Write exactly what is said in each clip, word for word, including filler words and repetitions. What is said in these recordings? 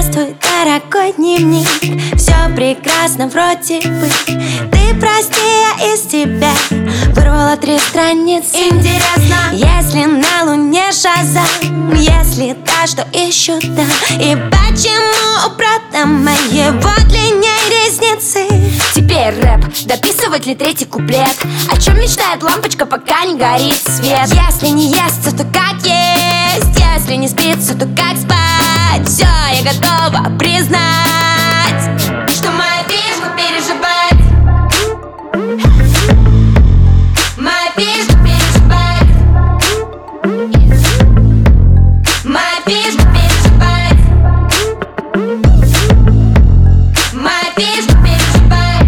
Здравствуй, дорогой дневник. Все прекрасно вроде бы. Ты прости, я из тебя вырвала три страницы. Интересно, если на луне Шазам, если та, что ищу там, и почему у брата моего длиннее ресницы? Теперь рэп, дописывать ли третий куплет? О чем мечтает лампочка, пока не горит свет? Если не естся, то как есть. Если не спится, то как спать. Все, я готова признать, что моя фишка переживать. Моя фишка переживать. Моя фишка переживать. Моя фишка переживать.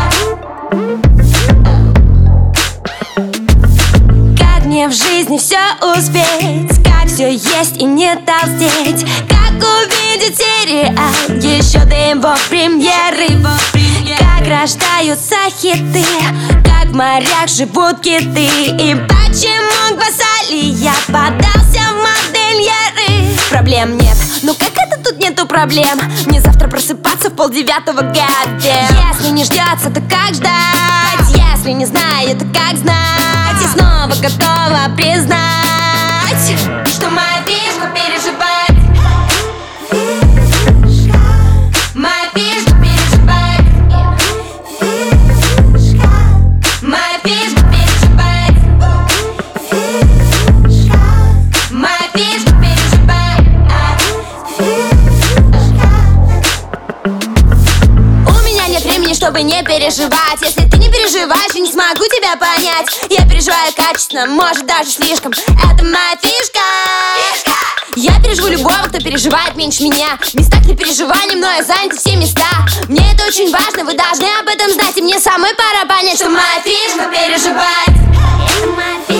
Как мне в жизни все успеть? Как все есть и не толстеть? Как увидеть сериал еще до его премьеры? Как рождаются хиты? Как в морях живут киты? И почему к Басали я подался в модельеры? Проблем нет, ну как это тут нету проблем? Мне завтра просыпаться в полдевятого, goddamn. Если не ждется, то как ждать? Если не знаю, то как знать? И снова готова признать, что моя фишка переживать. Фишка. Моя фишка переживать. Фишка. Моя фишка переживать. Фишка. Моя фишка переживать. Фишка. У меня нет времени, чтобы не переживать. Если ты не переживаешь, я не смогу тебя понять. Я переживаю качественно, может даже слишком. Это моя фишка, фишка. Я переживу любого, кто переживает меньше меня. В местах для переживаний мною заняты все места. Мне это очень важно, вы должны об этом знать. И мне самой пора понять, что моя фишка переживать. Это моя фишка.